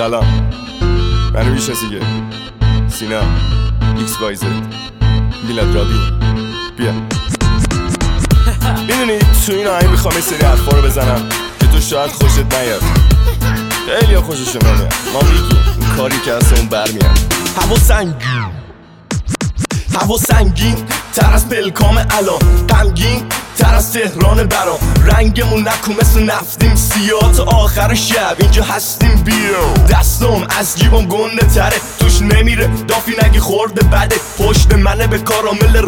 سلام، منو میشناسی که سینا XYZ میلاد رابی. بیا میدونی تو این آهنگ میخوام یه سری حرفا رو بزنم که تو شاید خوشت نیاد، خیلی ها خوششون نمیاد. ما میگیم این کاری که از اون برمیاد. هوا سنگین تر از پلکام الان، غمگین تر از تهران برام، رنگمون نکن مثل نفتیم سیاه تا آخر شب اینجا هستیم. بیا دستم از جیبم گنده تره، توش نمیره دافی نگی خورده بده. پشت منه به کارامل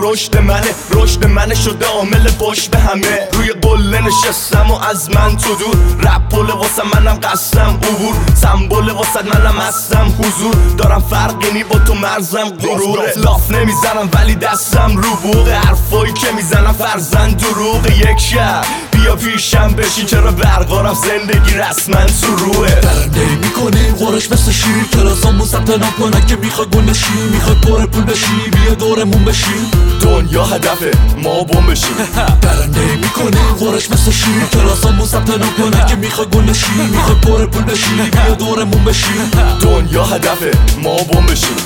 رشد منه شده عامل پشت به همه. روی قله نشستم و از من تو دور، رپ پل واسه منم قسم عبور، سمبل واسه منم هستم حضور. دارم فرقی نی با تو مرزم غروره، لاف نمیزنم ولی دستم رو بوغه. حرفایی که میزنم فرزند دروغه. یک شب بیا پیشم بشین، چرا برقارم زندگی رسما تو روه. درنده میکنی غرش مثل شیر، کلاسامون ثبت نام کنن که میخوای گندشی، میخوای پر پول بشی، بیا دورمون بشی، دنیا هدفه ما بم بشیم. درنده میکنی غرش مثل شیر، کلاسامون ثبت نام کنن که میخوای گندشی، میخوای پر پول بشی، بیا دورمون بشی، دنیا هدفه ما بم بشیم.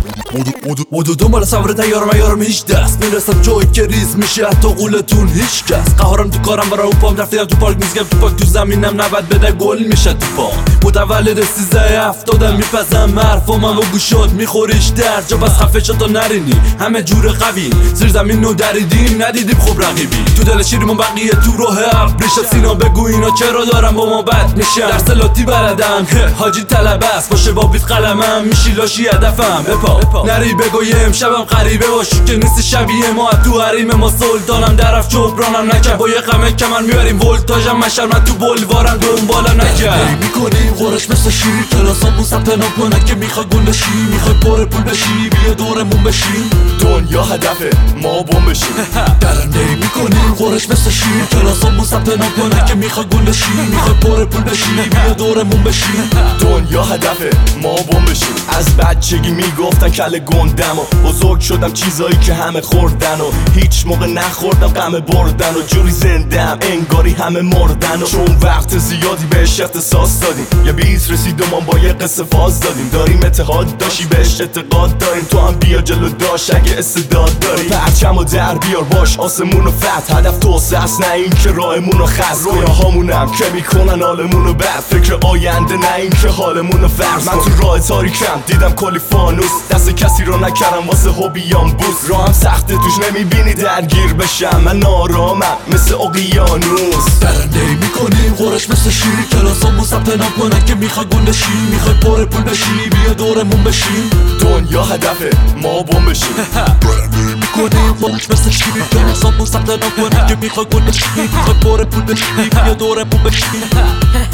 بودو دنبال سوار تیارم هیچ دست میرسم جایی که ریز میشه حتی قولتون هیچ کس. قهارم تو کارم برای اوپام، رفتیم تو پارک میزگم تو پاک، تو زمینم 90 بده گل میشه تو پا. متولد 13-70 میپزم حرفام و گوشات میخوریش در جا، بس خفه شد تا نرینی همه جور قوی. زیر زمین نو دریدیم ندیدیم خوب رقیبی، تو دل شیرمون بقیه تو راه ابریشم. سینا بگو اینا چرا دارم با ما بد میشن، درس لاتی بلدم حاجی طلبه است، باشه با بیت قلمم میشی لاشی هدفم. بپا نری بگو یه امشبم غریبه باشی که نیست شبیه ما، تو حریم ما سلطانم درف جبرانم نکرد، با یه غمه کمن میبریم ولتاژم مشر من تو بلوارم دنبالم نکرد. میکنیم غرش مثل شیر، کلاسامون ثبت نام کنن که میخوای گندشی، میخوای پر پول بشی، بیا دورمون بشی، دنیا هدفه ما بم بشیم. درنده میکنیم غرش مثل شیر، کلاسامون ثبت نام کنن که میخوای گندشی، میخوای پر پول بشی، بیا دورمون بشی، دنیا هدفه ما بم بشیم. از بچگی میگفتن کله گندم و بزرگ شدم چیزایی که همه خوردن و هیچ موقع نخوردم غم بردن و جوری زندم انگاری همه مردن و چون وقت زیادی بهش اختصاص دادیم، یه بیت رسید و ما با یه قصه فاز دادیم. داریم اتحاد داشتی بهش اعتقاد داریم، تو هم بیا جلو داشت اگه استعداد داری. پرچم و در بیار باش آسمون و فتح، هدف توسعه است نه این که راهمون رو خز. رویاهامونم که میکنن حالمون رو بد، فکر آینده نه این که حالمون رو فرض. من تو راه تاریکم دیدم کلی فانوس، دست کسی رو نکردم واسه هوبیام بوس. راهم سخته توش نمیبینی درگیر بشم، من آرامم مثل اقیانوس. درنده میکنیم غرش مثل شیر، کلاسامون ثبت نام کنن که میخوای گندشی، میخوای پر پول بشی، بیا دورمون بشی، دنیا هدفه ما بم بشیم. درنده میکنیم غرش مثل شیر، کلاسامون ثبت نام کنن که میخوای گندشی، میخوای پر پول بشی، بیا دورمون بشی.